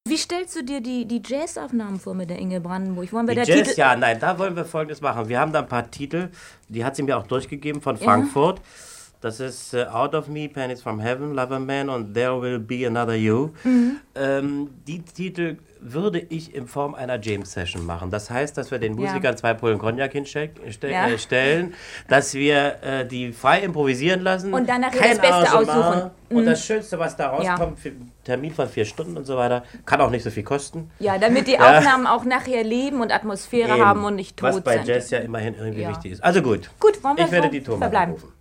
Wie stellst du dir die Jazzaufnahmen vor mit der Inge Brandenburg? Wollen wir Die da Jazz, Titel? ja, nein, da wollen wir Folgendes machen. Wir haben da ein paar Titel, die hat sie mir auch durchgegeben von Frankfurt. Das ist Out of Me, Pennies from Heaven, Lover Man und There Will Be Another You. Die Titel würde ich in Form einer James-Session machen. Das heißt, dass wir den Musikern 2 Pullen Cognac stellen, dass wir die frei improvisieren lassen. Und dann nachher kein das Beste Arrangement. aussuchen. Und das Schönste, was da rauskommt, für einen Termin von 4 Stunden und so weiter, kann auch nicht so viel kosten. Ja, damit die Aufnahmen auch nachher leben und Atmosphäre haben und nicht tot was bei sind. Jazz ja immerhin irgendwie wichtig ist. Also gut, Gut, wollen wir ich werde so die Thomas verbleiben? anrufen.